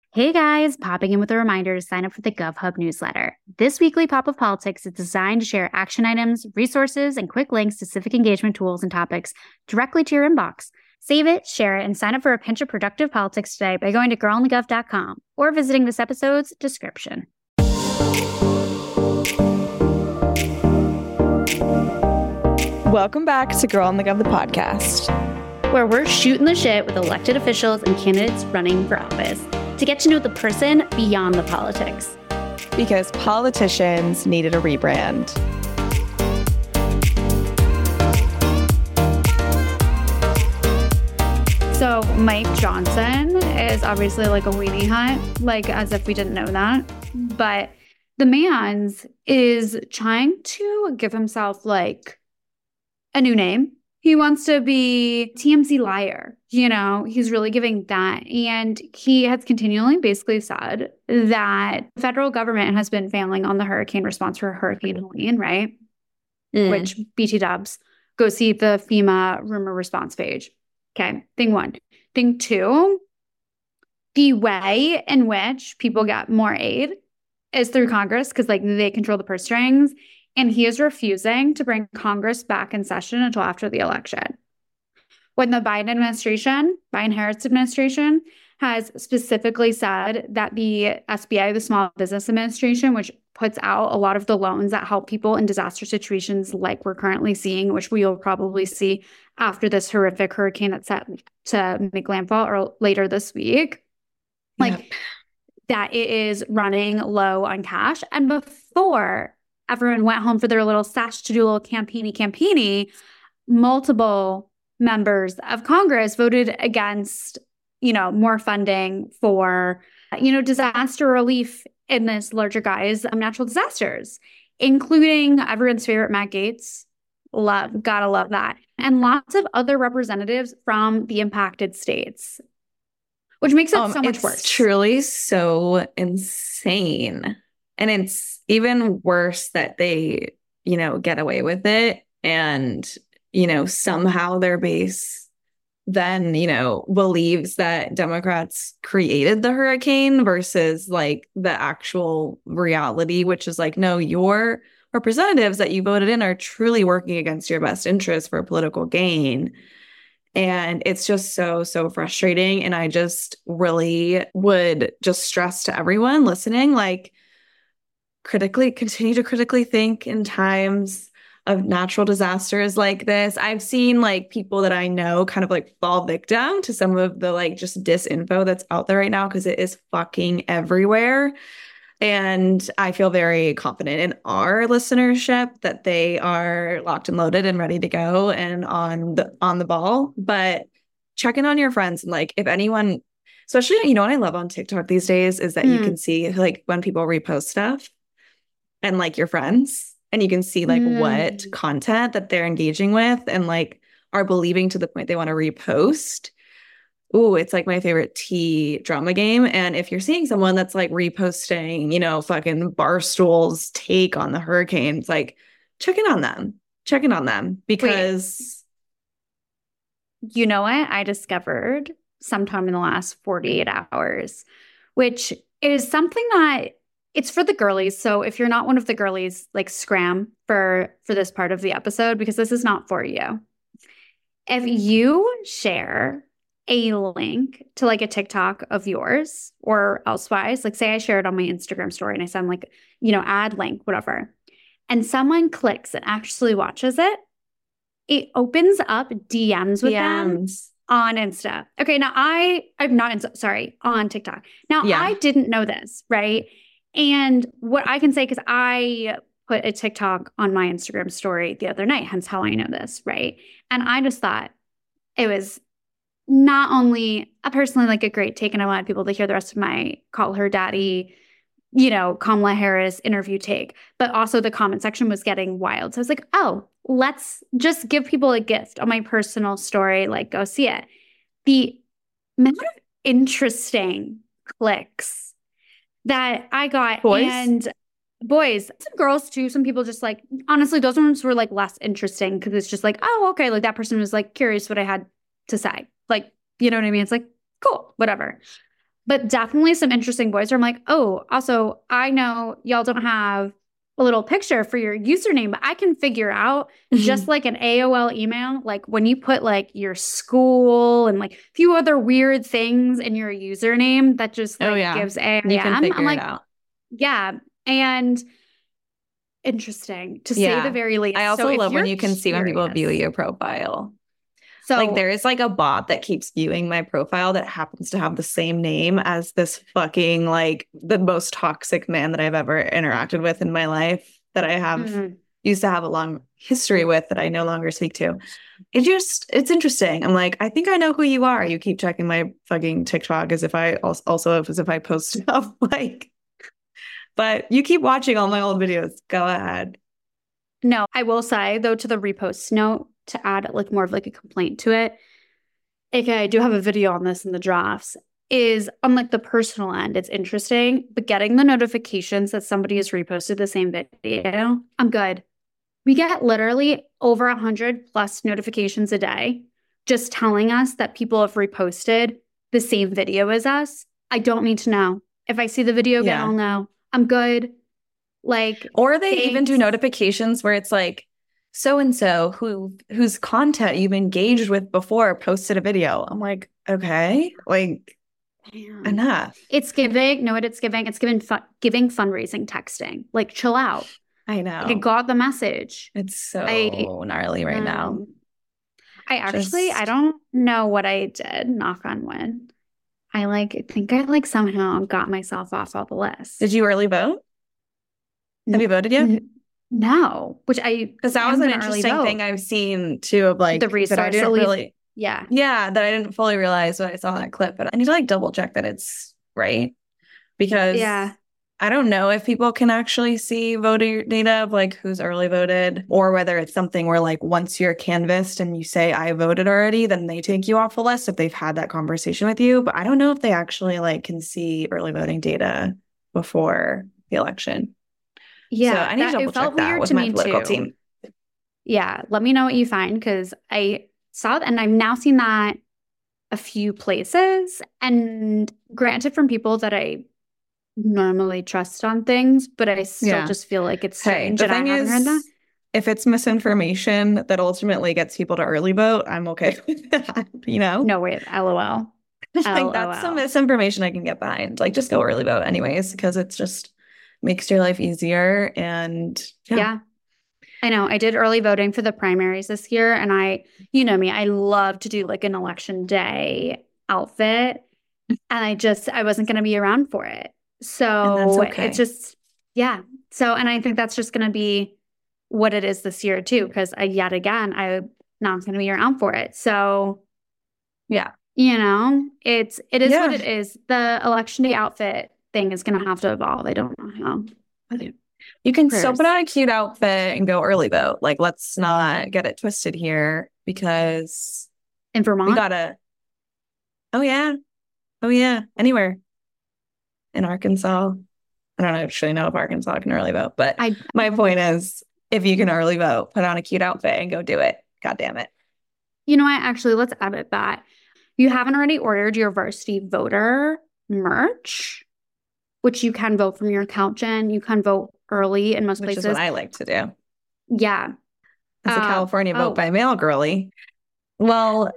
Hey guys, popping in with a reminder to sign up for the GovHub newsletter. This weekly pop of politics is designed to share action items, resources, and quick links to civic engagement tools and topics directly to your inbox. Save it, share it, and sign up for a pinch of productive politics today by going to girlonthegov.com or visiting this episode's description. Welcome back to Girl on the Gov, the podcast, where we're shooting the shit with elected officials and candidates running for office to get to know the person beyond the politics. Because politicians needed a rebrand. So Mike Johnson is obviously like a weenie hunt, like as if we didn't know that. But the man's is trying to give himself like a new name. He wants to be TMZ liar. He's really giving that. And he has continually basically said that the federal government has been failing on the hurricane response for Hurricane Helene, right? Which BT dubs, go see the FEMA rumor response page. Okay, thing one. Thing two, the way in which people get more aid is through Congress because they control the purse strings. And he is refusing to bring Congress back in session until after the election. When the Biden-Harris administration, has specifically said that the SBA, the Small Business Administration, which puts out a lot of the loans that help people in disaster situations like we're currently seeing, which we will probably see after this horrific hurricane that's set to make landfall or later this week, that it is running low on cash. And before everyone went home for their little stash to do a little campaigny, multiple members of Congress voted against, more funding for, disaster relief in this larger guise of natural disasters, including everyone's favorite Matt Gaetz. Gotta love that. And lots of other representatives from the impacted states, which makes it so much worse. It's truly so insane. And it's even worse that they, get away with it. And, somehow their base then, believes that Democrats created the hurricane versus the actual reality, which is no, your representatives that you voted in are truly working against your best interests for political gain. And it's just so, so frustrating. And I just really would just stress to everyone listening, continue to critically think in times of natural disasters like this. I've seen people that I know kind of fall victim to some of the just disinfo that's out there right now because it is fucking everywhere. And I feel very confident in our listenership that they are locked and loaded and ready to go and on the ball. But check in on your friends and if anyone, especially what I love on TikTok these days is that you can see when people repost stuff and your friends, and you can see what content that they're engaging with and are believing to the point they want to repost. Ooh, it's my favorite tea drama game. And if you're seeing someone that's reposting, fucking Barstool's take on the hurricanes, check in on them because. Wait. You know what I discovered sometime in the last 48 hours, which is something that it's for the girlies. So if you're not one of the girlies, scram for this part of the episode because this is not for you. If you share a link to a TikTok of yours or elsewise, say I share it on my Instagram story and I send add link, whatever, and someone clicks and actually watches it, it opens up DMs with them on Insta. Okay, now I'm not Insta, sorry, on TikTok. Now I didn't know this, right? And what I can say, because I put a TikTok on my Instagram story the other night, hence how I know this, right? And I just thought it was not only personally a great take, and I wanted people to hear the rest of my Call Her Daddy, Kamala Harris interview take, but also the comment section was getting wild. So I was like, oh, let's just give people a gift on my personal story, go see it. The amount of interesting clicks that I got, and boys, some girls too, some people just honestly, those ones were less interesting because it's just oh, okay, that person was curious what I had to say. You know what I mean? It's cool, whatever. But definitely some interesting boys where I'm like, oh, also, I know y'all don't have a little picture for your username, but I can figure out just like an AOL email, like when you put like your school and like a few other weird things in your username that just like gives AIM. You can figure I'm like, it out. yeah. And interesting to say the very least. I also love when you can see when people view curious- your profile. So Like there is like a bot that keeps viewing my profile that happens to have the same name as this fucking like the most toxic man that I've ever interacted with in my life that I have used to have a long history with that I no longer speak to. It's interesting. I'm like, I think I know who you are. You keep checking my fucking TikTok as if I also as if I post stuff like, but you keep watching all my old videos. Go ahead. No, I will say though, to the repost note, to add like more of like a complaint to it, aka I do have a video on this in the drafts, is on like the personal end, it's interesting, but getting the notifications that somebody has reposted the same video, I'm good. We get literally over 100 plus notifications a day just telling us that people have reposted the same video as us. I don't need to know. If I see the video again, I'll know. I'm good. Like, or they even do notifications where it's like so and so whose content you've engaged with before posted a video. I'm like, okay, like enough. It's giving. Know what it's giving? It's giving fundraising texting. Like, chill out. I know. Like, I got the message. It's so gnarly right now. I don't know what I did. Knock on wood. I think I somehow got myself off all the lists. Did you early vote? Have you voted yet? No, because that was an interesting thing I've seen too of like the resource that I didn't really, yeah, that I didn't fully realize when I saw that clip, but I need to like double check that it's right because I don't know if people can actually see voter data of like who's early voted or whether it's something where like once you're canvassed and you say I voted already, then they take you off the list if they've had that conversation with you. But I don't know if they actually like can see early voting data before the election. Yeah, so I need to double check that with my political team. Yeah, let me know what you find because I saw that and I've now seen that a few places. And granted, from people that I normally trust on things, but I still just feel like it's strange. The thing is, if it's misinformation that ultimately gets people to early vote, I'm okay with that. No way, LOL. Like that's some misinformation I can get behind. Like just go early vote anyways because it's just makes your life easier. And yeah, I know. I did early voting for the primaries this year. And you know me, I love to do like an election day outfit. And I wasn't going to be around for it. So it's just, So, and I think that's just going to be what it is this year too. Because yet again, I'm not going to be around for it. So yeah, it is what it is. The election day outfit thing is going to have to evolve. I don't know how. You can still put on a cute outfit and go early vote. Like, let's not get it twisted here because in Vermont, we gotta. Oh yeah, anywhere in Arkansas. I don't actually know if Arkansas can early vote, but my point is, if you can early vote, put on a cute outfit and go do it. God damn it! You know what? Actually, let's edit that. You haven't already ordered your varsity voter merch, which you can vote from your account, Jen. You can vote early in most places. Which is what I like to do. Yeah. As a California vote by mail girly. Well,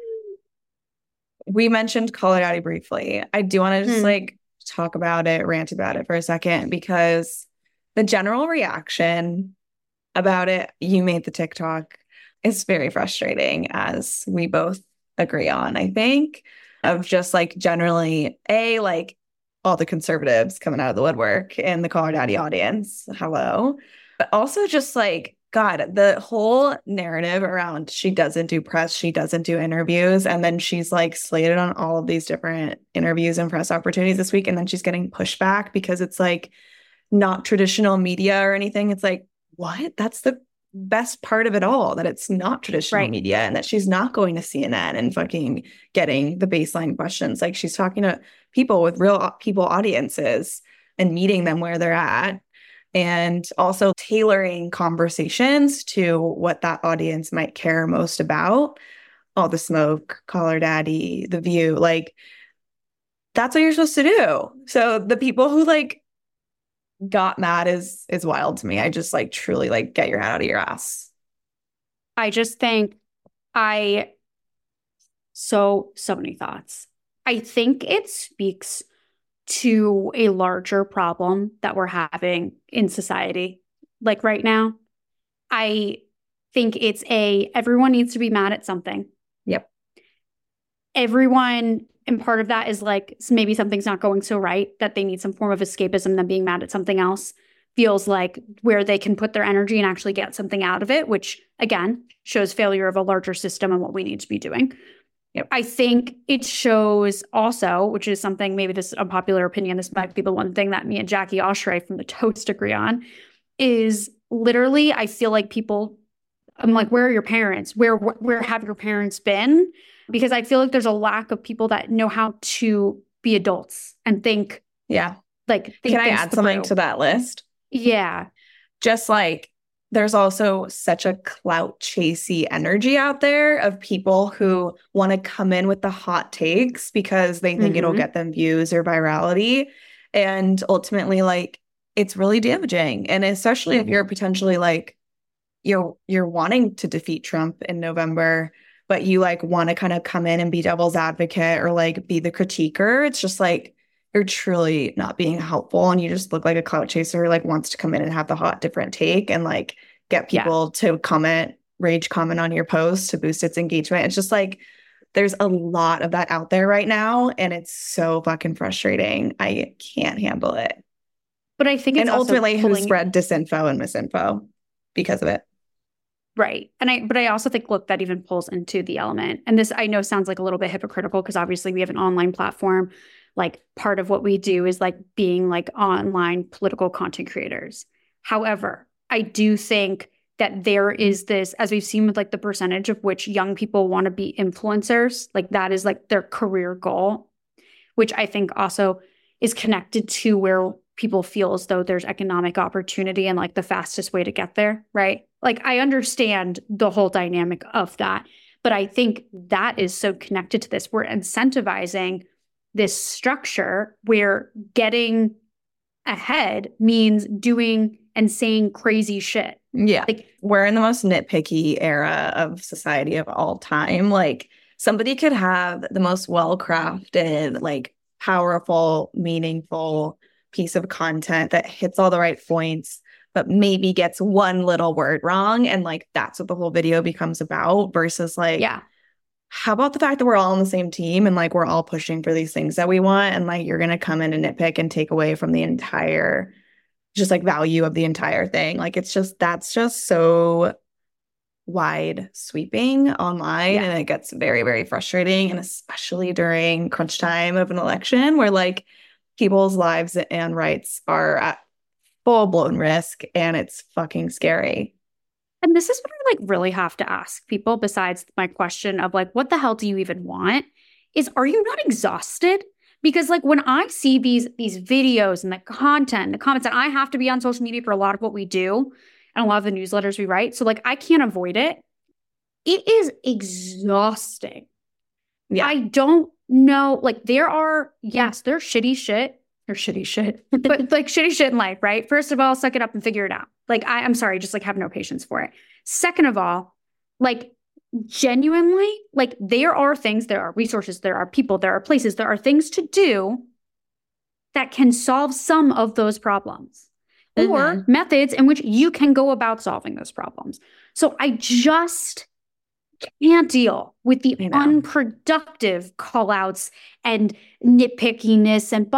we mentioned Call Her Daddy briefly. I do want to just like talk about it, rant about it for a second, because the general reaction about it, you made the TikTok, is very frustrating, as we both agree on, I think, of just like generally, like all the conservatives coming out of the woodwork in the Call Her Daddy audience. Hello. But also just like, God, the whole narrative around she doesn't do press, she doesn't do interviews. And then she's like slated on all of these different interviews and press opportunities this week. And then she's getting pushback because it's like not traditional media or anything. It's like, what? That's the best part of it all, that it's not traditional media and that she's not going to CNN and fucking getting the baseline questions. Like she's talking to people with real people audiences and meeting them where they're at. And also tailoring conversations to what that audience might care most about. All the Smoke, Call Her Daddy, The View. Like, that's what you're supposed to do. So the people who like got mad is wild to me. I just like truly like get your head out of your ass. I just think I so many thoughts. I think it speaks to a larger problem that we're having in society. Like right now, I think it's everyone needs to be mad at something. Yep. Everyone, and part of that is like maybe something's not going so right that they need some form of escapism, then being mad at something else feels like where they can put their energy and actually get something out of it, which again shows failure of a larger system and what we need to be doing. Yep. I think it shows also, which is something, maybe this is a popular opinion, this might be the one thing that me and Jackie Oshray from the Toast agree on, is literally I feel like people, I'm like, where are your parents? Where have your parents been? Because I feel like there's a lack of people that know how to be adults and think. Yeah. Like, can I add something to that list? Yeah. Just like there's also such a clout chasey energy out there of people who want to come in with the hot takes because they think it'll get them views or virality. And ultimately, like, it's really damaging. And especially if you're potentially like, you're wanting to defeat Trump in November, but you like want to kind of come in and be devil's advocate or like be the critiquer. It's just like, you're truly not being helpful and you just look like a clout chaser who like wants to come in and have the hot different take and like get people to rage comment on your post to boost its engagement. It's just like there's a lot of that out there right now and it's so fucking frustrating. I can't handle it. But I think it's ultimately who spread disinfo and misinfo because of it. Right. But I also think, look, that even pulls into the element. And this I know sounds like a little bit hypocritical because obviously we have an online platform. Like part of what we do is like being like online political content creators. However, I do think that there is this, as we've seen with like the percentage of which young people want to be influencers, like that is like their career goal, which I think also is connected to where people feel as though there's economic opportunity and like the fastest way to get there, right? Like I understand the whole dynamic of that, but I think that is so connected to this. We're incentivizing this structure where getting ahead means doing and saying crazy shit. Yeah. Like we're in the most nitpicky era of society of all time. Like somebody could have the most well-crafted, like powerful, meaningful piece of content that hits all the right points, but maybe gets one little word wrong. And like, that's what the whole video becomes about versus like, how about the fact that we're all on the same team and like, we're all pushing for these things that we want. And like, you're going to come in and nitpick and take away from the entire, just like value of the entire thing. Like, it's just, that's just so wide sweeping online. And it gets very, very frustrating. And especially during crunch time of an election where like, people's lives and rights are at full-blown risk and it's fucking scary. And this is what I like really have to ask people besides my question of like, what the hell do you even want? Is are you not exhausted? Because like when I see these videos and the content, the comments, and I have to be on social media for a lot of what we do and a lot of the newsletters we write. So like I can't avoid it. It is exhausting. Yeah. I don't know. Like there are, yes, there's shitty shit or shitty shit, but like shitty shit in life, right? First of all, suck it up and figure it out. Like I'm sorry, just like have no patience for it. Second of all, like genuinely, like there are things, there are resources, there are people, there are places, there are things to do that can solve some of those problems or methods in which you can go about solving those problems. So I just can't deal with the unproductive call-outs and nitpickiness and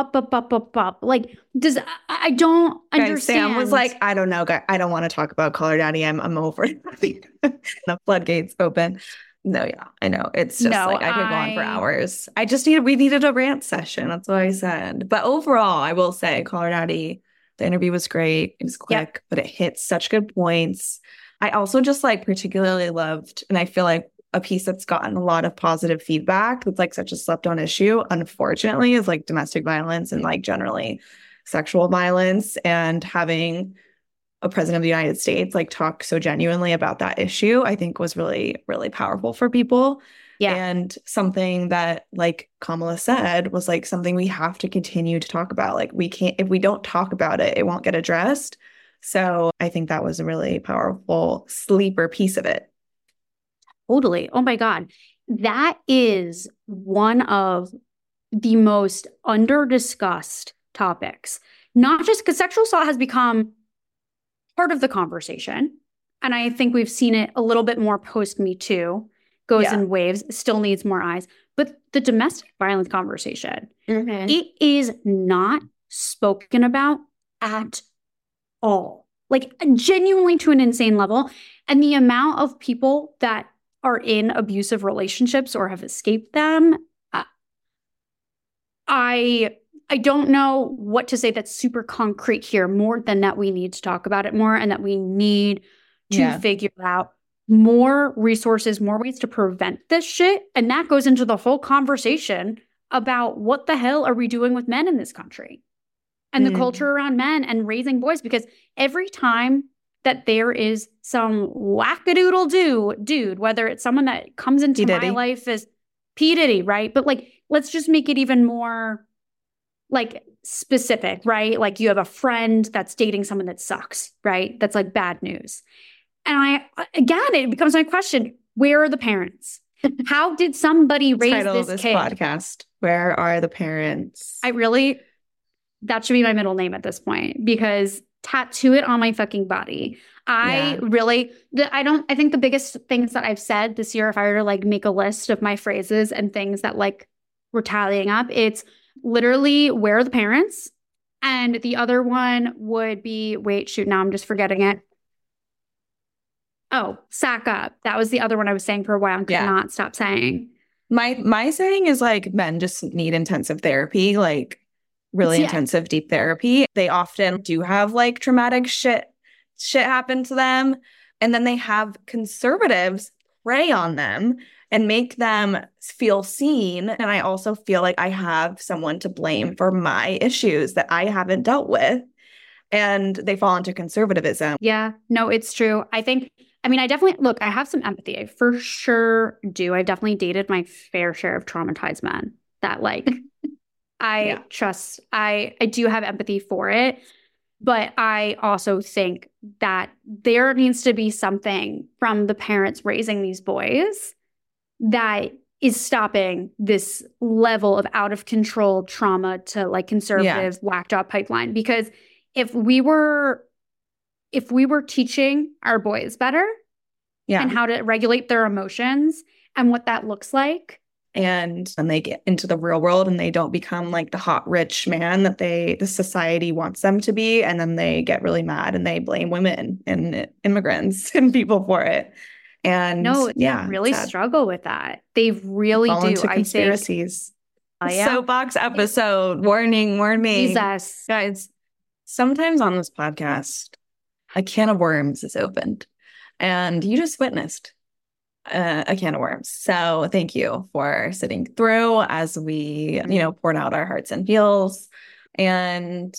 like I don't understand. Sam was like, I don't know, guys. I don't want to talk about Call Her Daddy. I'm over it. The floodgates open. No, yeah, I know. It's just like I could go on for hours. We needed a rant session. That's what I said. But overall, I will say Call Her Daddy, the interview was great. It was quick, but it hit such good points. I also just like particularly loved, and I feel like a piece that's gotten a lot of positive feedback that's like such a slept on issue, unfortunately, is like domestic violence and like generally sexual violence, and having a president of the United States like talk so genuinely about that issue, I think was really, really powerful for people. Yeah. And something that, like Kamala said, was like something we have to continue to talk about. Like we can't, if we don't talk about it, it won't get addressed. So I think that was a really powerful sleeper piece of it. Totally. Oh my God. That is one of the most under-discussed topics. Not just because sexual assault has become part of the conversation. And I think we've seen it a little bit more post Me Too, goes in waves, still needs more eyes. But the domestic violence conversation, it is not spoken about at all. Like genuinely to an insane level. And the amount of people that are in abusive relationships or have escaped them, I don't know what to say that's super concrete here, more than that we need to talk about it more and that we need to figure out more resources, more ways to prevent this shit. And that goes into the whole conversation about what the hell are we doing with men in this country and the culture around men and raising boys. Because every time that there is some wackadoodle dude, whether it's someone that comes into my life as P. Diddy, right? But like, let's just make it even more like specific, right? Like you have a friend that's dating someone that sucks, right? That's like bad news. And again, it becomes my question, where are the parents? How did somebody raise this kid? Podcast, where are the parents? That should be my middle name at this point, because tattoo it on my fucking body. I think the biggest things that I've said this year, if I were to like make a list of my phrases and things that like we're tallying up, it's literally, where are the parents? And the other one would be, now I'm just forgetting it. Oh, sack up. That was the other one I was saying for a while and could not stop saying. My saying is like, men just need intensive therapy, like really intensive, deep therapy. They often do have like traumatic shit happen to them. And then they have conservatives prey on them and make them feel seen. And I also feel like I have someone to blame for my issues that I haven't dealt with. And they fall into conservatism. Yeah, no, it's true. I definitely, I have some empathy. I for sure do. I've definitely dated my fair share of traumatized men that like, I do have empathy for it. But I also think that there needs to be something from the parents raising these boys that is stopping this level of out of control trauma to like conservative whacked out pipeline. Because if we were teaching our boys better and how to regulate their emotions and what that looks like. And then they get into the real world and they don't become like the hot, rich man that the society wants them to be. And then they get really mad and they blame women and immigrants and people for it. And they really struggle with that. They really fall do. Into conspiracies. Yeah. Soapbox episode. Warning. Jesus. Guys, sometimes on this podcast, a can of worms is opened. And you just witnessed a can of worms. So thank you for sitting through as we, poured out our hearts and feels. And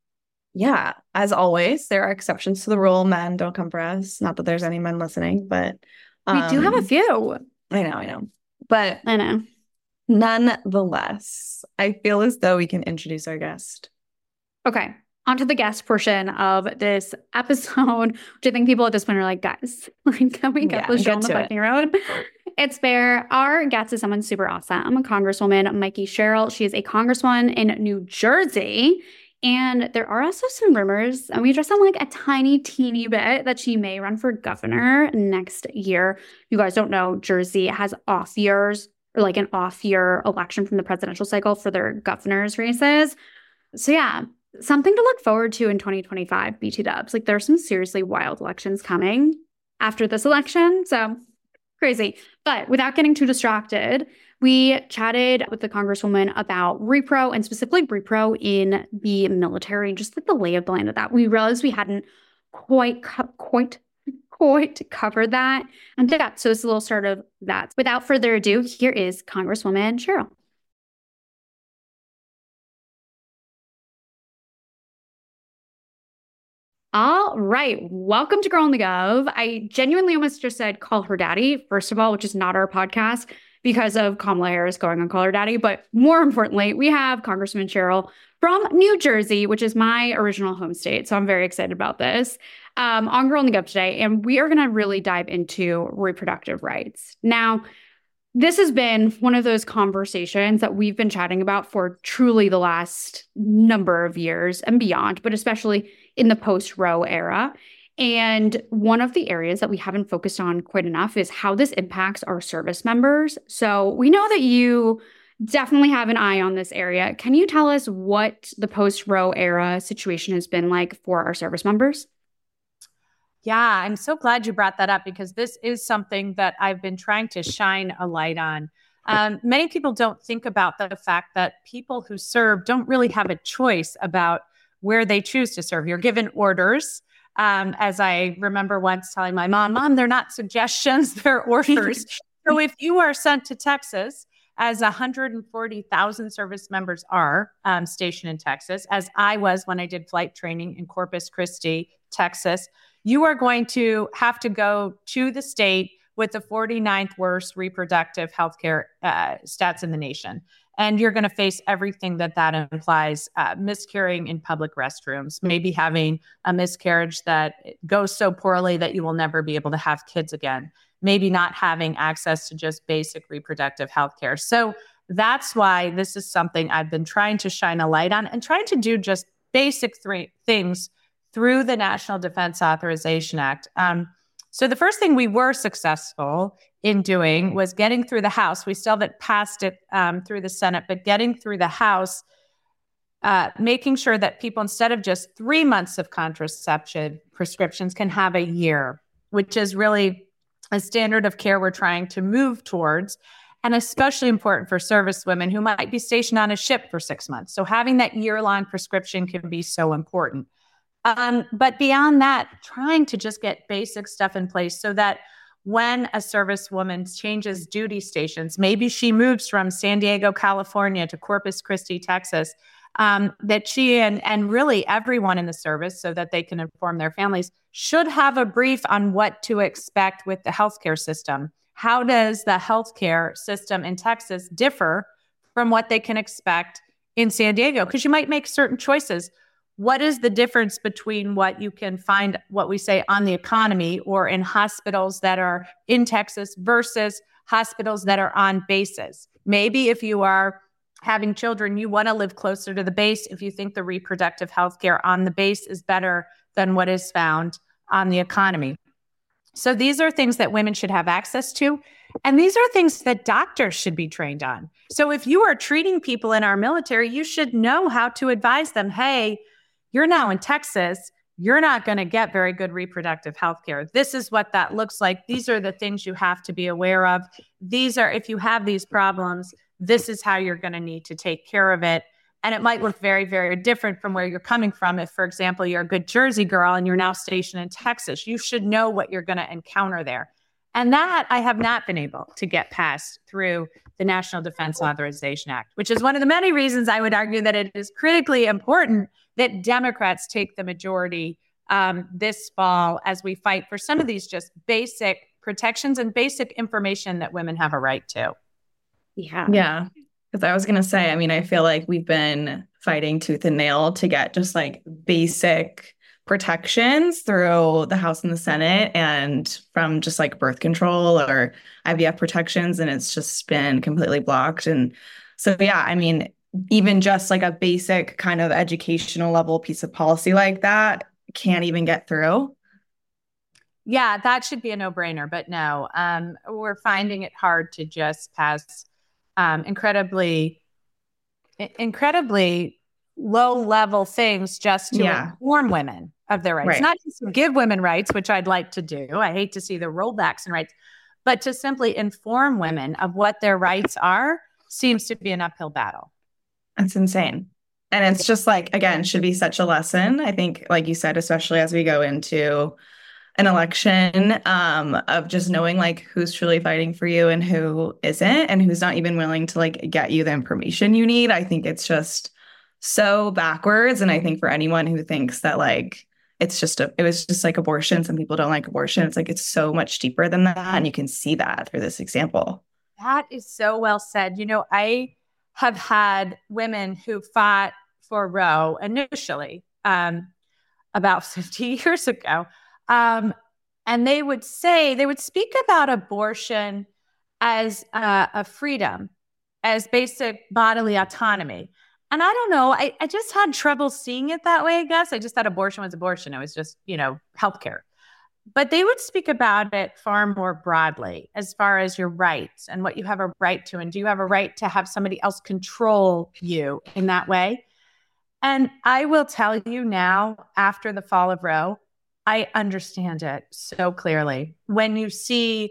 as always, there are exceptions to the rule. Men don't come for us. Not that there's any men listening, but we do have a few. I know. But I know. Nonetheless, I feel as though we can introduce our guest. Okay. On to the guest portion of this episode, which I think people at this point are like, guys, can we get the show on the fucking road? It's fair. Our guest is someone super awesome, Congresswoman Mikey Sherrill. She is a congresswoman in New Jersey. And there are also some rumors, and we just sound like a tiny, teeny bit, that she may run for governor next year. You guys don't know, Jersey has off years, or like an off-year election from the presidential cycle for their governor's races. So something to look forward to in 2025, BT dubs. Like there's some seriously wild elections coming after this election. So crazy. But without getting too distracted, we chatted with the Congresswoman about repro and specifically repro in the military and just like the lay of the land of that. We realized we hadn't quite covered that. And so it's a little start of that. Without further ado, here is Congresswoman Sherrill. All right. Welcome to Girl on the Gov. I genuinely almost just said call her daddy, first of all, which is not our podcast, because of Kamala Harris going on Call Her Daddy. But more importantly, we have Congressman Cheryl from New Jersey, which is my original home state. So I'm very excited about this on Girl on the Gov today. And we are going to really dive into reproductive rights. Now, this has been one of those conversations that we've been chatting about for truly the last number of years and beyond, but especially in the post-Roe era. And one of the areas that we haven't focused on quite enough is how this impacts our service members. So we know that you definitely have an eye on this area. Can you tell us what the post-Roe era situation has been like for our service members? Yeah, I'm so glad you brought that up because this is something that I've been trying to shine a light on. Many people don't think about the fact that people who serve don't really have a choice about where they choose to serve. You're given orders. As I remember once telling my mom, they're not suggestions, they're orders. So if you are sent to Texas, as 140,000 service members are stationed in Texas, as I was when I did flight training in Corpus Christi, Texas, you are going to have to go to the state with the 49th worst reproductive healthcare stats in the nation. And you're going to face everything that implies, miscarrying in public restrooms, maybe having a miscarriage that goes so poorly that you will never be able to have kids again, maybe not having access to just basic reproductive healthcare. So that's why this is something I've been trying to shine a light on and trying to do just basic things through the National Defense Authorization Act. So the first thing we were successful in doing was getting through the House. We still haven't passed it through the Senate, but getting through the House, making sure that people, instead of just 3 months of contraception prescriptions, can have a year, which is really a standard of care we're trying to move towards, and especially important for service women who might be stationed on a ship for 6 months. So having that year-long prescription can be so important. But beyond that, trying to just get basic stuff in place so that when a service woman changes duty stations, maybe she moves from San Diego, California to Corpus Christi, Texas, that she and really everyone in the service, so that they can inform their families, should have a brief on what to expect with the healthcare system. How does the healthcare system in Texas differ from what they can expect in San Diego? Because you might make certain choices. What is the difference between what you can find, what we say, on the economy or in hospitals that are in Texas versus hospitals that are on bases? Maybe if you are having children, you want to live closer to the base if you think the reproductive health care on the base is better than what is found on the economy. So these are things that women should have access to. And these are things that doctors should be trained on. So if you are treating people in our military, you should know how to advise them, hey, you're now in Texas, you're not going to get very good reproductive health care. This is what that looks like. These are the things you have to be aware of. These are, if you have these problems, this is how you're going to need to take care of it. And it might look very, very different from where you're coming from. If, for example, you're a good Jersey girl and you're now stationed in Texas, you should know what you're going to encounter there. And that I have not been able to get past through the National Defense Authorization Act, which is one of the many reasons I would argue that it is critically important that Democrats take the majority this fall as we fight for some of these just basic protections and basic information that women have a right to. Yeah. Because I was going to say, I mean, I feel like we've been fighting tooth and nail to get just like basic protections through the House and the Senate, and from just like birth control or IVF protections, and it's just been completely blocked. And so, yeah, I mean, even just like a basic kind of educational level piece of policy like that can't even get through. Yeah, that should be a no-brainer, but no, we're finding it hard to just pass incredibly low-level things just to inform women of their rights. Right. Not just to give women rights, which I'd like to do. I hate to see the rollbacks in rights, but to simply inform women of what their rights are seems to be an uphill battle. That's insane. And it's just like, again, should be such a lesson. I think, like you said, especially as we go into an election, of just knowing like who's truly fighting for you and who isn't, and who's not even willing to like get you the information you need. I think it's just so backwards. And I think for anyone who thinks that like it was just like abortion, some people don't like abortion, it's like it's so much deeper than that. And you can see that through this example. That is so well said. I have had women who fought for Roe initially, about 50 years ago. And they would speak about abortion as a freedom, as basic bodily autonomy. And I don't know, I just had trouble seeing it that way, I guess. I just thought abortion was abortion. It was just, healthcare. But they would speak about it far more broadly as far as your rights and what you have a right to. And do you have a right to have somebody else control you in that way? And I will tell you now, after the fall of Roe, I understand it so clearly. When you see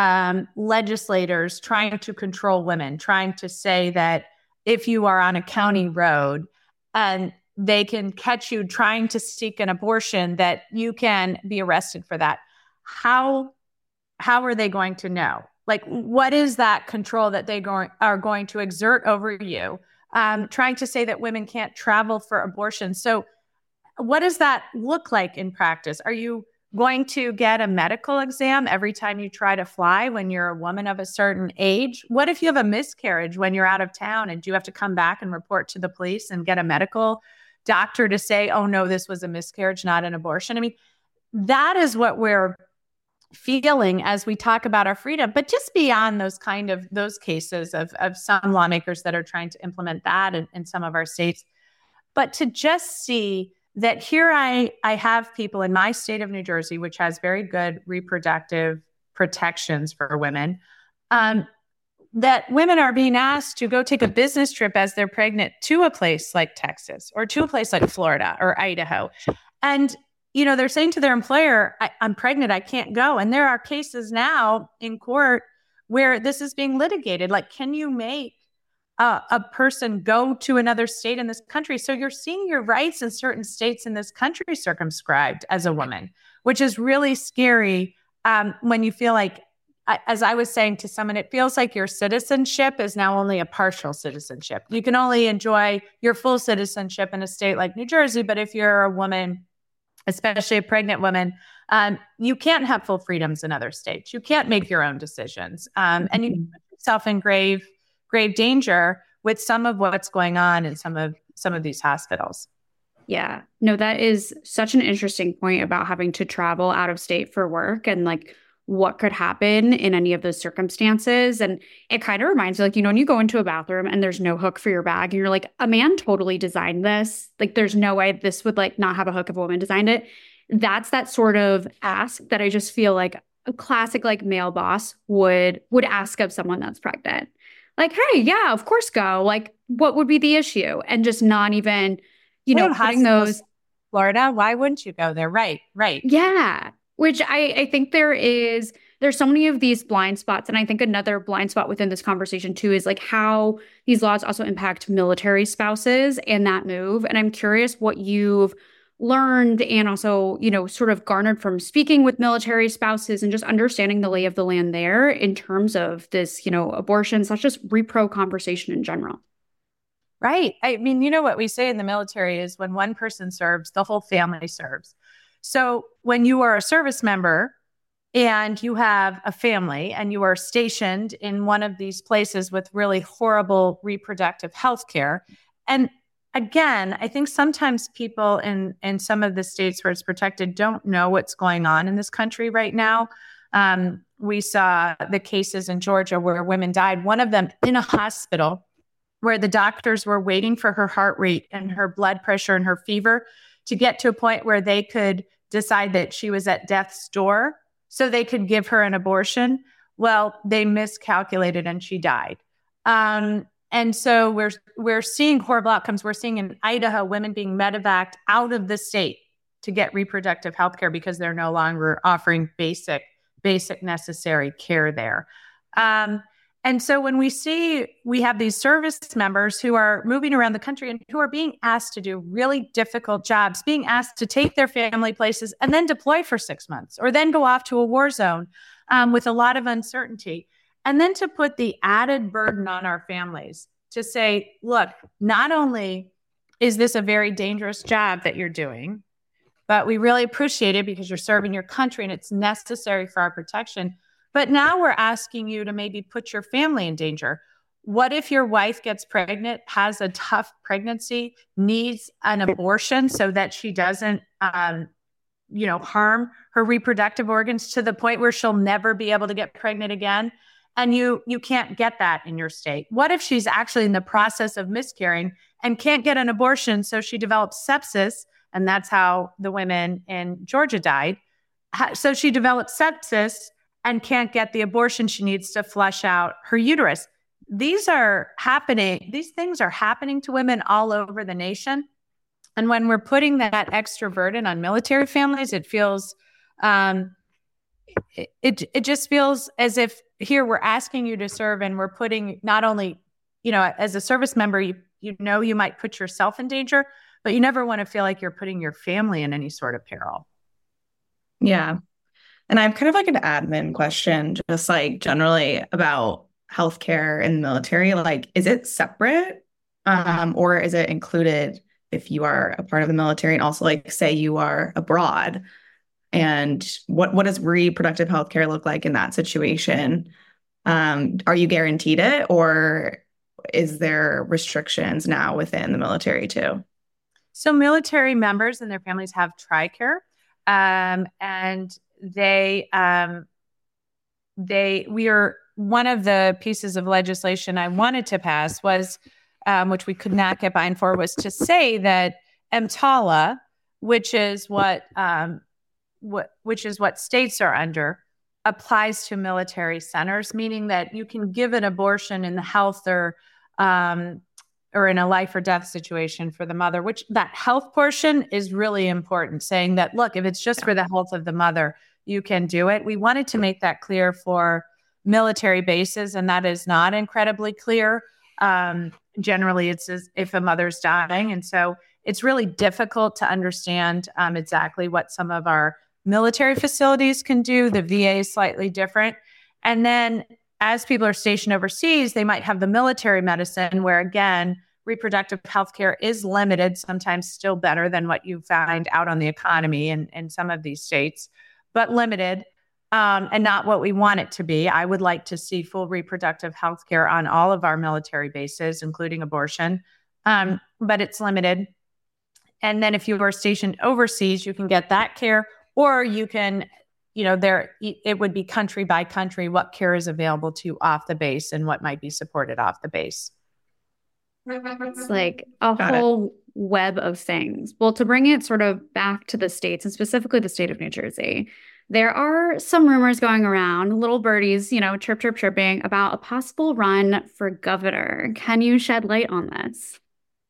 legislators trying to control women, trying to say that if you are on a county road and they can catch you trying to seek an abortion, that you can be arrested for that. How are they going to know? Like, what is that control that they are going to exert over you? Trying to say that women can't travel for abortion. So what does that look like in practice? Are you going to get a medical exam every time you try to fly when you're a woman of a certain age? What if you have a miscarriage when you're out of town and you have to come back and report to the police and get a medical doctor to say, oh no, this was a miscarriage, not an abortion? I mean, that is what we're feeling as we talk about our freedom, but just beyond those cases of some lawmakers that are trying to implement that in some of our states. But to just see that here I have people in my state of New Jersey, which has very good reproductive protections for women, that women are being asked to go take a business trip as they're pregnant to a place like Texas or to a place like Florida or Idaho. And, they're saying to their employer, I'm pregnant, I can't go. And there are cases now in court where this is being litigated. Like, can you make a person go to another state in this country? So you're seeing your rights in certain states in this country circumscribed as a woman, which is really scary when you feel like, as I was saying to someone, it feels like your citizenship is now only a partial citizenship. You can only enjoy your full citizenship in a state like New Jersey, but if you're a woman, especially a pregnant woman, you can't have full freedoms in other states. You can't make your own decisions. And you put yourself in grave danger with some of what's going on in some of these hospitals. Yeah, no, that is such an interesting point about having to travel out of state for work and like what could happen in any of those circumstances. And it kind of reminds me, like, when you go into a bathroom and there's no hook for your bag and you're like, a man totally designed this. Like, there's no way this would like not have a hook if a woman designed it. That's that sort of ask that I just feel like a classic like male boss would ask of someone that's pregnant. Like, hey, yeah, of course, go. Like, what would be the issue? And just not even, putting those. Florida, why wouldn't you go there? Right. Yeah. Which I think there's so many of these blind spots. And I think another blind spot within this conversation too is like how these laws also impact military spouses and that move. And I'm curious what you've learned and also, sort of garnered from speaking with military spouses and just understanding the lay of the land there in terms of this, abortions, not just repro conversation in general. Right. I mean, what we say in the military is when one person serves, the whole family serves. So when you are a service member and you have a family and you are stationed in one of these places with really horrible reproductive health care, and again, I think sometimes people in some of the states where it's protected don't know what's going on in this country right now. We saw the cases in Georgia where women died, one of them in a hospital where the doctors were waiting for her heart rate and her blood pressure and her fever to get to a point where they could decide that she was at death's door so they could give her an abortion. Well, they miscalculated and she died. And so we're seeing horrible outcomes. We're seeing in Idaho women being medevaced out of the state to get reproductive health care because they're no longer offering basic necessary care there. And so when we have these service members who are moving around the country and who are being asked to do really difficult jobs, being asked to take their family places and then deploy for 6 months or then go off to a war zone with a lot of uncertainty. And then to put the added burden on our families to say, look, not only is this a very dangerous job that you're doing, but we really appreciate it because you're serving your country and it's necessary for our protection. But now we're asking you to maybe put your family in danger. What if your wife gets pregnant, has a tough pregnancy, needs an abortion so that she doesn't, harm her reproductive organs to the point where she'll never be able to get pregnant again? And you can't get that in your state. What if she's actually in the process of miscarrying and can't get an abortion, so she develops sepsis, and that's how the women in Georgia died. So she develops sepsis and can't get the abortion she needs to flush out her uterus. These things are happening to women all over the nation. And when we're putting that extra burden on military families, it feels, it just feels as if here we're asking you to serve, and we're putting not only, as a service member, you might put yourself in danger, but you never want to feel like you're putting your family in any sort of peril. Yeah. And I have kind of like an admin question, just like generally about healthcare in the military. Like, is it separate, or is it included if you are a part of the military? And also, like, say you are abroad, and what does reproductive healthcare look like in that situation? Are you guaranteed it, or is there restrictions now within the military too? So military members and their families have TRICARE, and we are one of the pieces of legislation I wanted to pass was, which we could not get buy-in for, was to say that EMTALA, which is what states are under, applies to military centers, meaning that you can give an abortion in the health or in a life or death situation for the mother, which that health portion is really important, saying that, look, if it's just for the health of the mother, you can do it. We wanted to make that clear for military bases, and that is not incredibly clear. Generally, it's as if a mother's dying. And so it's really difficult to understand exactly what some of our military facilities can do. The VA is slightly different. And then as people are stationed overseas, they might have the military medicine where, again, reproductive health care is limited, sometimes still better than what you find out on the economy in some of these states, but limited, and not what we want it to be. I would like to see full reproductive health care on all of our military bases, including abortion, but it's limited. And then if you are stationed overseas, you can get that care, or you can, it would be country by country what care is available to you off the base and what might be supported off the base. It's like a whole web of things. Well, to bring it sort of back to the states, and specifically the state of New Jersey, there are some rumors going around, little birdies, chirp, chirp, chirping about a possible run for governor. Can you shed light on this?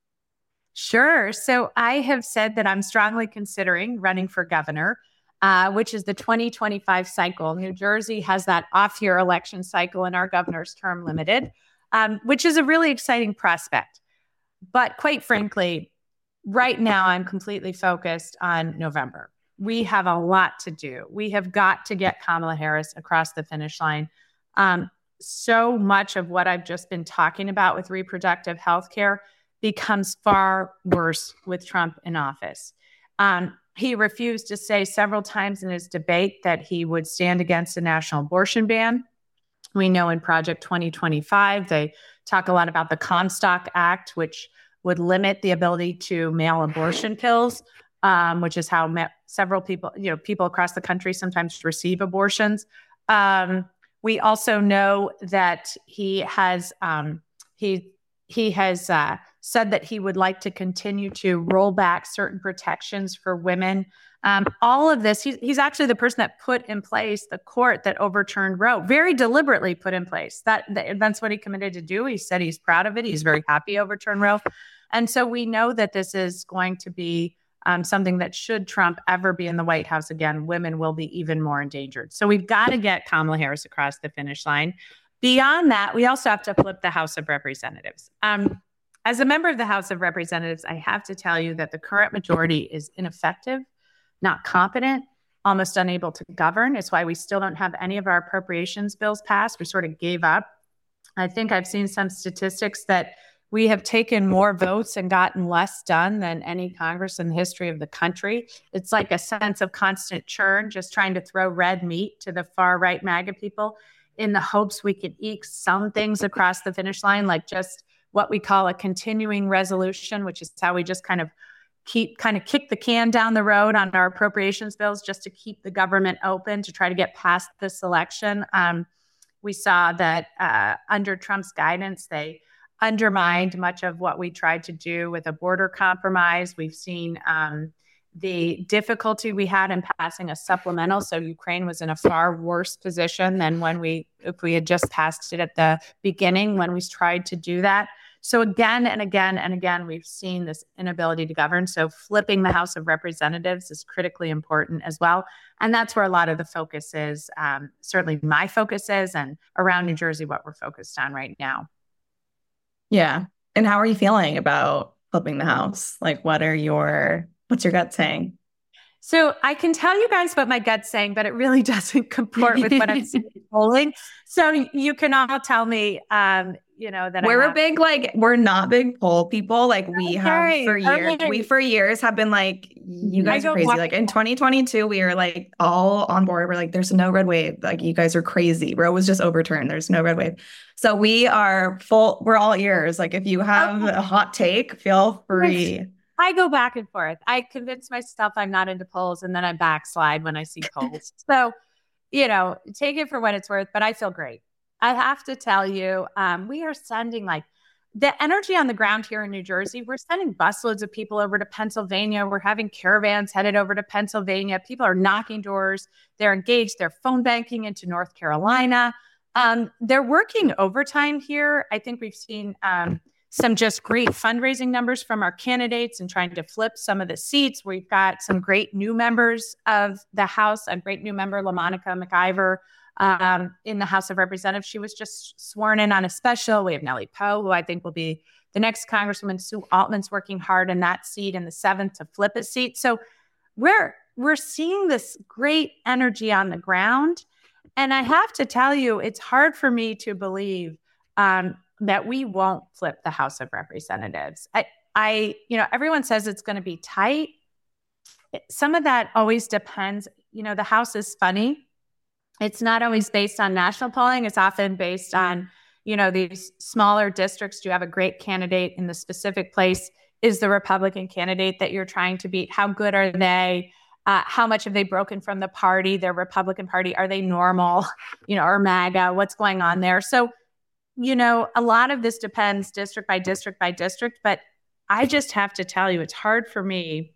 Sure. So I have said that I'm strongly considering running for governor, which is the 2025 cycle. New Jersey has that off-year election cycle, and our governor's term limited, which is a really exciting prospect. But quite frankly, right now I'm completely focused on November. We have a lot to do. We have got to get Kamala Harris across the finish line. So much of what I've just been talking about with reproductive health care becomes far worse with Trump in office. He refused to say several times in his debate that he would stand against a national abortion ban. We know in Project 2025, they talk a lot about the Comstock Act, which would limit the ability to mail abortion pills, which is how several people, people across the country sometimes receive abortions. We also know that he has said that he would like to continue to roll back certain protections for women. All of this, he's actually the person that put in place the court that overturned Roe, very deliberately put in place. That's what he committed to do. He said he's proud of it. He's very happy he overturned Roe. And so we know that this is going to be something that, should Trump ever be in the White House again, women will be even more endangered. So we've got to get Kamala Harris across the finish line. Beyond that, we also have to flip the House of Representatives. As a member of the House of Representatives, I have to tell you that the current majority is ineffective, not competent, almost unable to govern. It's why we still don't have any of our appropriations bills passed. We sort of gave up. I think I've seen some statistics that We have taken more votes and gotten less done than any Congress in the history of the country. It's like a sense of constant churn, just trying to throw red meat to the far right MAGA people in the hopes we could eke some things across the finish line, like just what we call a continuing resolution, which is how we just kind of kick the can down the road on our appropriations bills just to keep the government open to try to get past this election. We saw that under Trump's guidance, they undermined much of what we tried to do with a border compromise. We've seen the difficulty we had in passing a supplemental. So Ukraine was in a far worse position than if we had just passed it at the beginning when we tried to do that. So again and again and again, we've seen this inability to govern. So flipping the House of Representatives is critically important as well. And that's where a lot of the focus is. Certainly my focus is, and around New Jersey, what we're focused on right now. Yeah. And how are you feeling about flipping the House? Like, what's your gut saying? So I can tell you guys what my gut's saying, but it really doesn't comport with what I'm seeing polling. So you can all tell me, that we're not big poll people. Like we have for years. We for years have been like, you guys are crazy. Like in 2022, we were like all on board. We're like, there's no red wave. Like you guys are crazy. Roe was just overturned. There's no red wave. So we are full. We're all ears. Like if you have a hot take, feel free. I go back and forth. I convince myself I'm not into polls, and then I backslide when I see polls. So, take it for what it's worth, but I feel great. I have to tell you, we are sending like the energy on the ground here in New Jersey. We're sending busloads of people over to Pennsylvania. We're having caravans headed over to Pennsylvania. People are knocking doors. They're engaged. They're phone banking into North Carolina. They're working overtime here. I think we've seen some just great fundraising numbers from our candidates and trying to flip some of the seats. We've got some great new members of the House, a great new member, LaMonica McIver, in the House of Representatives. She was just sworn in on a special. We have Nellie Poe, who I think will be the next Congresswoman. Sue Altman's working hard in that seat in the 7th to flip a seat. So we're seeing this great energy on the ground. And I have to tell you, it's hard for me to believe that we won't flip the House of Representatives. Everyone says it's going to be tight. Some of that always depends. The House is funny. It's not always based on national polling. It's often based on, these smaller districts. Do you have a great candidate in the specific place? Is the Republican candidate that you're trying to beat? How good are they? How much have they broken from the party, their Republican Party? Are they normal, or MAGA? What's going on there? So, a lot of this depends district by district by district, but I just have to tell you, it's hard for me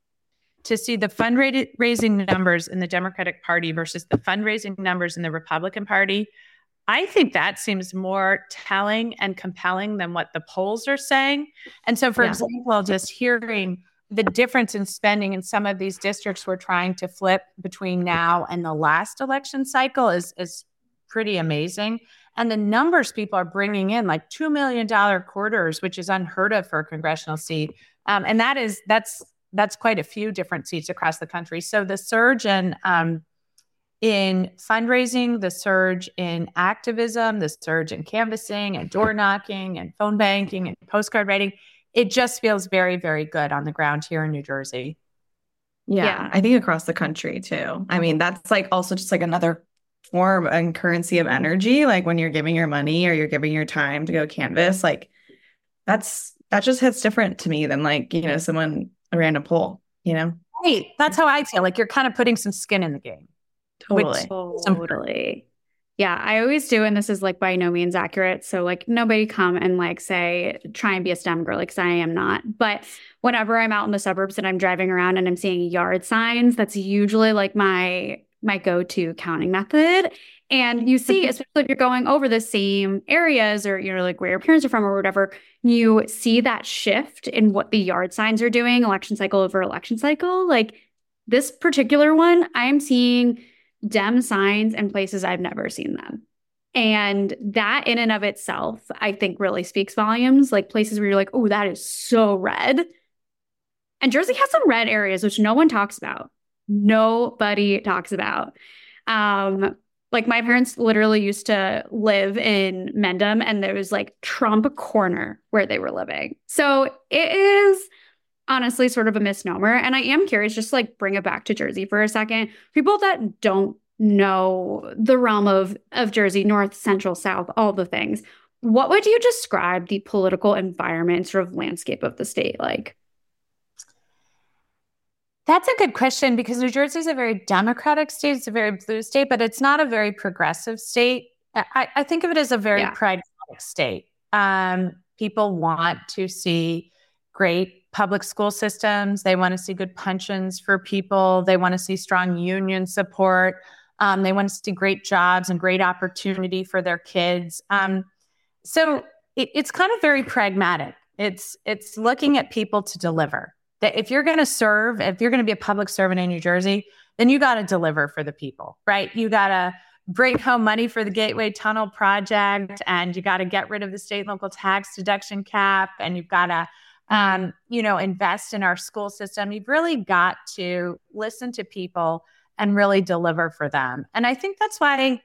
to see the fundraising numbers in the Democratic Party versus the fundraising numbers in the Republican Party. I think that seems more telling and compelling than what the polls are saying. And so, for example, just hearing the difference in spending in some of these districts we're trying to flip between now and the last election cycle is pretty amazing. And the numbers people are bringing in, like $2 million quarters, which is unheard of for a congressional seat. And that's quite a few different seats across the country. So the surge in fundraising, the surge in activism, the surge in canvassing and door knocking and phone banking and postcard writing, it just feels very, very good on the ground here in New Jersey. Yeah, I think across the country too. I mean, that's like also just like another form and currency of energy. Like when you're giving your money or you're giving your time to go canvas, like that just hits different to me than like, someone a random poll, Right. That's how I feel. Like you're kind of putting some skin in the game. Totally. Yeah, I always do. And this is like by no means accurate. So like nobody come and like say, try and be a STEM girl, because I am not. But whenever I'm out in the suburbs and I'm driving around and I'm seeing yard signs, that's usually like my go-to counting method. And you see, especially if you're going over the same areas or, like where your parents are from or whatever, you see that shift in what the yard signs are doing election cycle over election cycle. Like this particular one, I'm seeing Dem signs in places I've never seen them. And that in and of itself, I think really speaks volumes, like places where you're like, oh, that is so red. And Jersey has some red areas, which no one talks about. Nobody talks about. Like my parents literally used to live in Mendham, and there was like Trump Corner where they were living. So it is honestly sort of a misnomer. And I am curious, just like bring it back to Jersey for a second. People that don't know the realm of Jersey, North, Central, South, all the things. What would you describe the political environment, sort of landscape of the state like? That's a good question because New Jersey is a very Democratic state. It's a very blue state, but it's not a very progressive state. I think of it as a very pragmatic state. People want to see great public school systems. They want to see good pensions for people. They want to see strong union support. They want to see great jobs and great opportunity for their kids. So it's kind of very pragmatic. It's looking at people to deliver. That if you're going to serve, if you're going to be a public servant in New Jersey, then you got to deliver for the people, right? You got to bring home money for the Gateway Tunnel project, and you got to get rid of the state and local tax deduction cap, and you've got to, invest in our school system. You've really got to listen to people and really deliver for them. And I think that's why,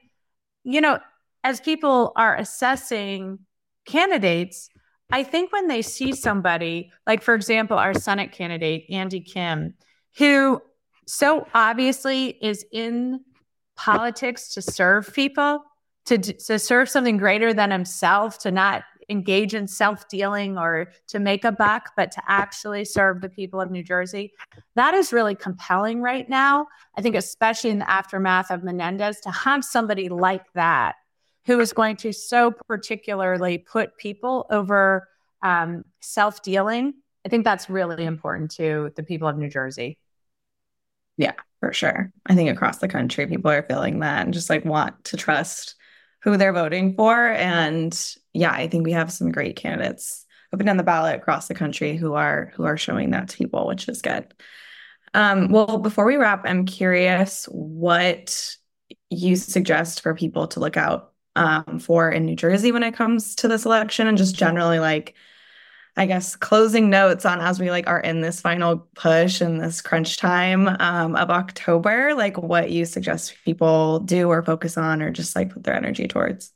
as people are assessing candidates, I think when they see somebody, like, for example, our Senate candidate, Andy Kim, who so obviously is in politics to serve people, to serve something greater than himself, to not engage in self-dealing or to make a buck, but to actually serve the people of New Jersey. That is really compelling right now. I think especially in the aftermath of Menendez, to have somebody like that who is going to so particularly put people over self-dealing. I think that's really important to the people of New Jersey. Yeah, for sure. I think across the country, people are feeling that and just like want to trust who they're voting for. And yeah, I think we have some great candidates up and down the ballot across the country who are showing that to people, which is good. Well, before we wrap, I'm curious what you suggest for people to look out for in New Jersey when it comes to this election, and just generally, like, I guess, closing notes on as we like are in this final push and this crunch time of October, like what you suggest people do or focus on or just like put their energy towards.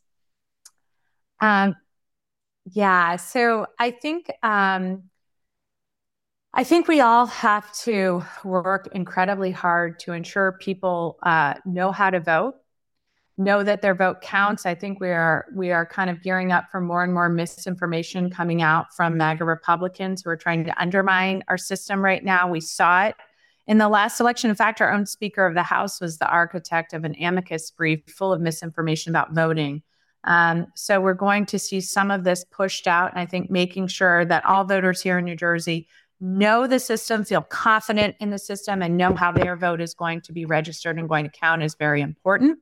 Yeah. So I think we all have to work incredibly hard to ensure people know how to vote, know that their vote counts. I think we are kind of gearing up for more and more misinformation coming out from MAGA Republicans who are trying to undermine our system right now. We saw it in the last election. In fact, our own Speaker of the House was the architect of an amicus brief full of misinformation about voting. So we're going to see some of this pushed out. And I think making sure that all voters here in New Jersey know the system, feel confident in the system, and know how their vote is going to be registered and going to count is very important.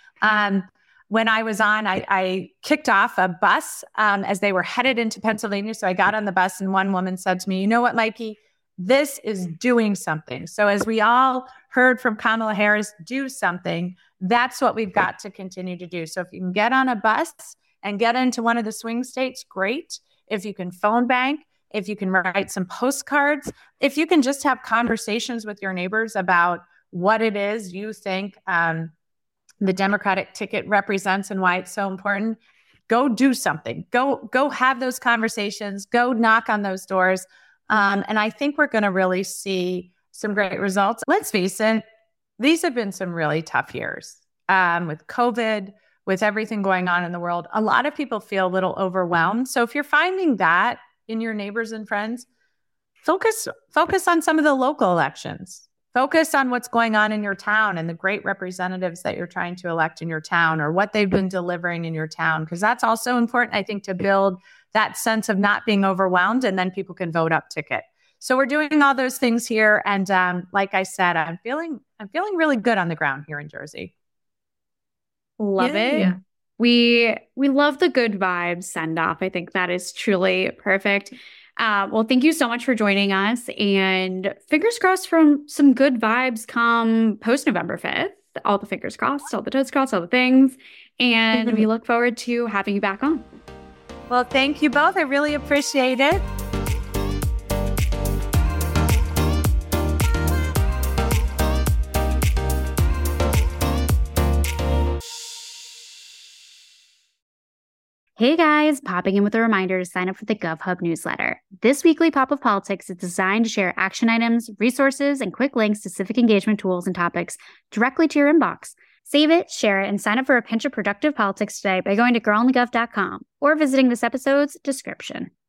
When I was on, I kicked off a bus as they were headed into Pennsylvania. So I got on the bus and one woman said to me, "You know what, Mikey, this is doing something." So as we all heard from Kamala Harris, do something, that's what we've got to continue to do. So if you can get on a bus and get into one of the swing states, great. If you can phone bank, if you can write some postcards, if you can just have conversations with your neighbors about what it is you think the Democratic ticket represents and why it's so important, go do something. Go have those conversations. Go knock on those doors. And I think we're going to really see some great results. Let's face it, these have been some really tough years with COVID, with everything going on in the world. A lot of people feel a little overwhelmed. So if you're finding that in your neighbors and friends, focus on some of the local elections. Focus on what's going on in your town and the great representatives that you're trying to elect in your town, or what they've been delivering in your town, because that's also important, I think, to build that sense of not being overwhelmed, and then people can vote up ticket. So we're doing all those things here. And like I said, I'm feeling really good on the ground here in Jersey. Love it. Yeah. We love the good vibes send off. I think that is truly perfect. Well, thank you so much for joining us, and fingers crossed from some good vibes come post November 5th. All the fingers crossed, all the toes crossed, all the things. And we look forward to having you back on. Well, thank you both. I really appreciate it. Hey guys, popping in with a reminder to sign up for the GovHub newsletter. This weekly Pop of Politics is designed to share action items, resources, and quick links to civic engagement tools and topics directly to your inbox. Save it, share it, and sign up for a pinch of productive politics today by going to girlonthegov.com or visiting this episode's description.